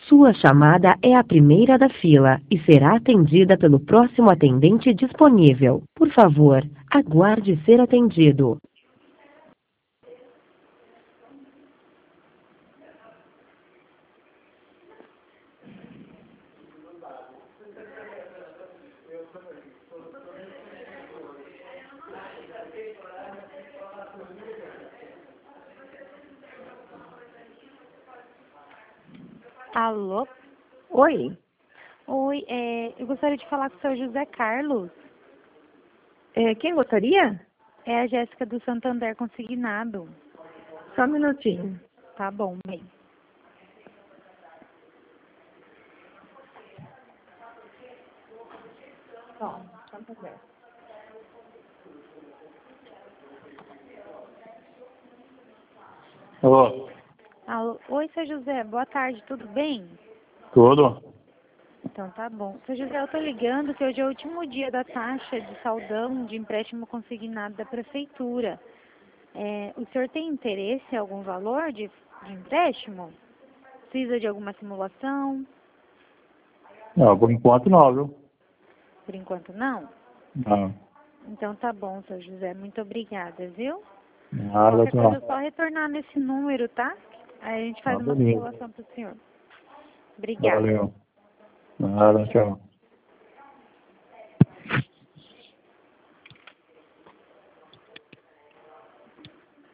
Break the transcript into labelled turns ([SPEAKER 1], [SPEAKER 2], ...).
[SPEAKER 1] Sua chamada é a primeira da fila e será atendida pelo próximo atendente disponível. Por favor, aguarde ser atendido.
[SPEAKER 2] Alô?
[SPEAKER 3] Oi,
[SPEAKER 2] Oi, eu gostaria de falar com o senhor José Carlos.
[SPEAKER 3] quem gostaria?
[SPEAKER 2] É a Jéssica do Santander Consignado.
[SPEAKER 3] Só um minutinho.
[SPEAKER 2] Tá bom, bem.
[SPEAKER 4] Alô,
[SPEAKER 2] Alô? Oi, seu José, boa tarde, tudo bem?
[SPEAKER 4] tudo?
[SPEAKER 2] Então tá bom. Seu José, eu tô ligando que hoje é o último dia da taxa de saldão de empréstimo consignado da prefeitura. O senhor tem interesse em algum valor de empréstimo? Precisa de alguma simulação?
[SPEAKER 4] Não, por enquanto não, viu?
[SPEAKER 2] Por enquanto não?
[SPEAKER 4] Não.
[SPEAKER 2] Então tá bom, seu José, muito obrigada, viu?
[SPEAKER 4] Nada,
[SPEAKER 2] Qualquer coisa é
[SPEAKER 4] tchau.
[SPEAKER 2] só retornar nesse número, tá? Aí a gente faz
[SPEAKER 4] Tá,
[SPEAKER 2] uma
[SPEAKER 4] beleza.
[SPEAKER 2] simulação pro senhor. Obrigada.
[SPEAKER 4] Valeu. Nada, tchau.